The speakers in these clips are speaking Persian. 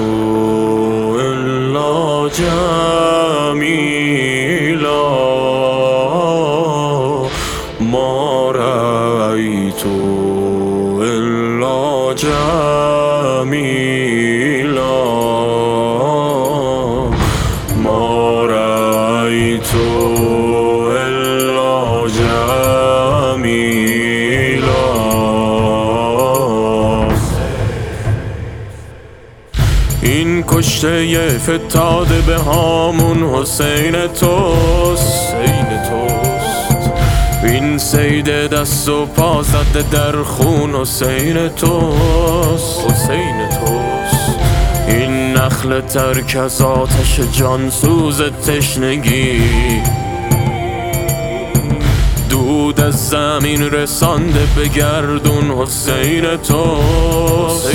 إلا جميلا ما رأيت إلا جميلا ما رأيت إلا جميلا. این کشته فتاده به هامون حسین توست، این سید دست و پا زده در خون حسین توست. این نخل ترک از آتش جانسوز تشنگی دود از زمین رسانده به گردون حسین توست.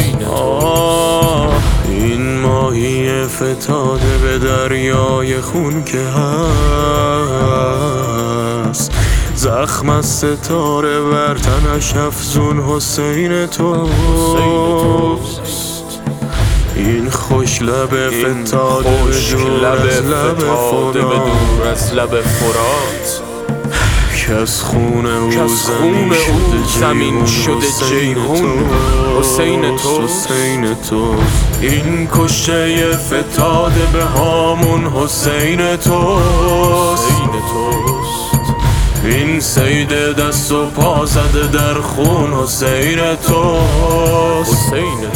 این ماهی فتاده به دریای خون که هست زخم از ستاره بر تنش افزون حسین توست. این خوش لب فتاده به دور از لب فرات که از خون او زمین شده جیهون حسین توست. این کشته فتاده به هامون حسین توست. این سید دست و پا زده در خون حسین توست.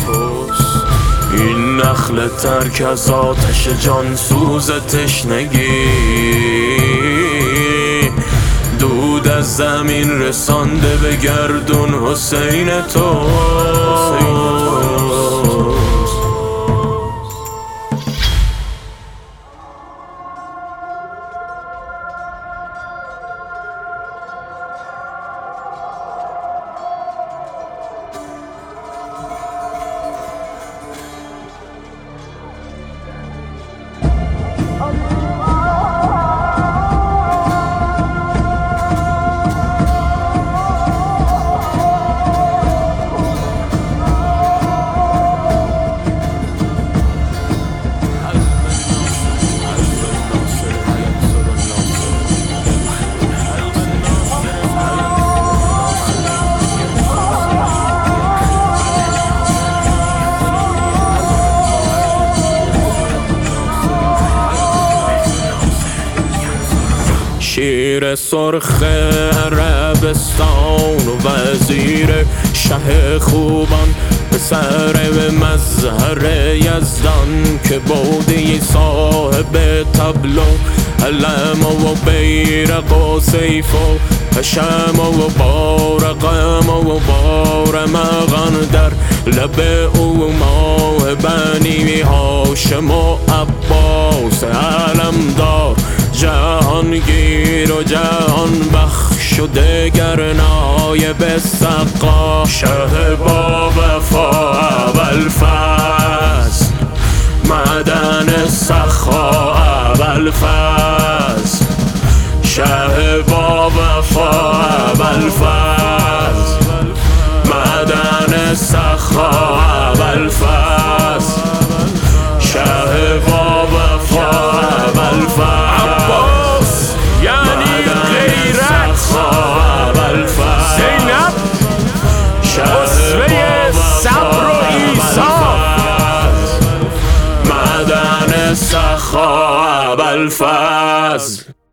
این نخل ترک از آتش جانسوز تشنگی دود از زمین رسانده به گردون حسین توست. شیر سرخ عربستان و وزیر شه خوبان پسر مظهر یزدان که بودی صاحب تبلو علم و بیرق و سیف و حشم و بارقم و بارمغان در لب او ماه بنی هاشم و عباس علمدار جهانگیر و جهان بخش و دگر نایب سقا شه با وفا ابوالفضل معدن سخا ابوالفضل شه با وفا ابوالفضل معدن سخا ابوالفضل شه با وفا ابوالفضل سخا ابوالفضل.